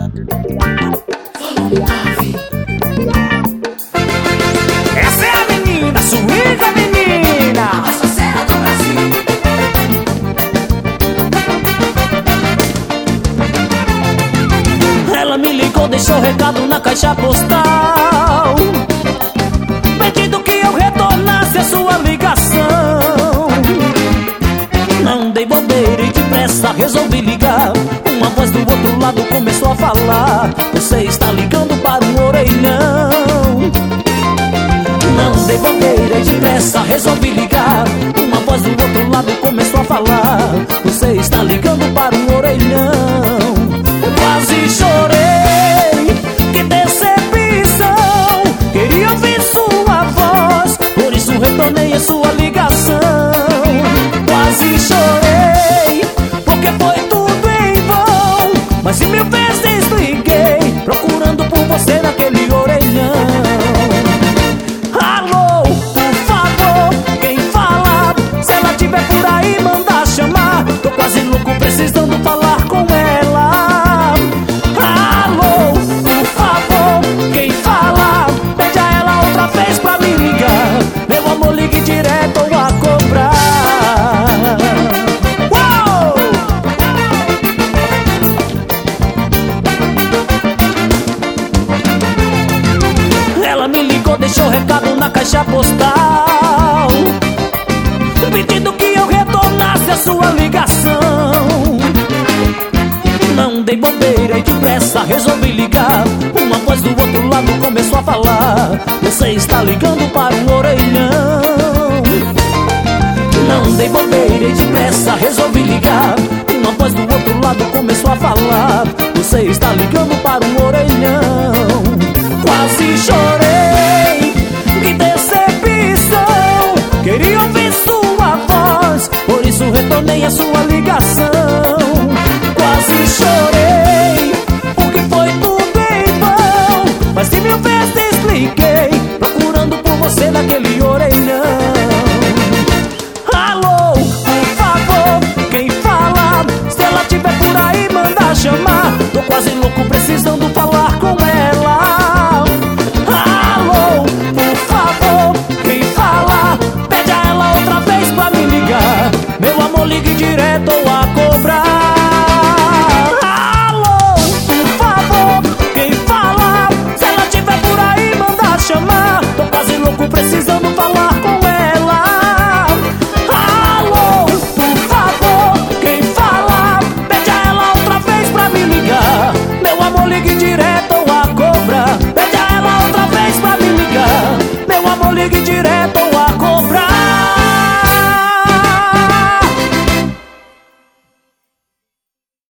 Essa é a menina, suíta menina, a sucesso do Brasil. Ela me ligou, deixou recado na caixa postal, pedindo que eu retornasse a sua ligação. Não dei bobeira e depressa resolvi ligar. Uma voz do outro lado começou a falar: você está ligando para um orelhão. Não dei bobeira e depressa resolvi ligar. Uma voz do outro lado começou a falar: você está ligando para um orelhão. Quase chorei, que decepção. Queria ouvir sua voz, por isso retornei a sua ligação. Quase chorei, porque foi tudo em vão, mas e 1000 vezes liguei, procurando por você naquele orelhão. Alô, por favor, quem fala? Se ela tiver por aí, manda chamar. Tô quase louco, precisando falar com ela. Alô, por favor, quem fala? Pede a ela outra vez pra me ligar. Meu amor, ligue direto ou a cobrar. Ela me ligou, deixou recado na caixa postal, pedindo que eu retornasse a sua ligação. Não dei bobeira e depressa resolvi ligar. Uma voz do outro lado começou a falar: você está ligando para um orelhão. Não dei bobeira e depressa resolvi ligar. Uma voz do outro lado começou a falar: você está ligando para um orelhão. Quase chorei, que decepção. Queria ouvir sua voz, por isso retornei a sua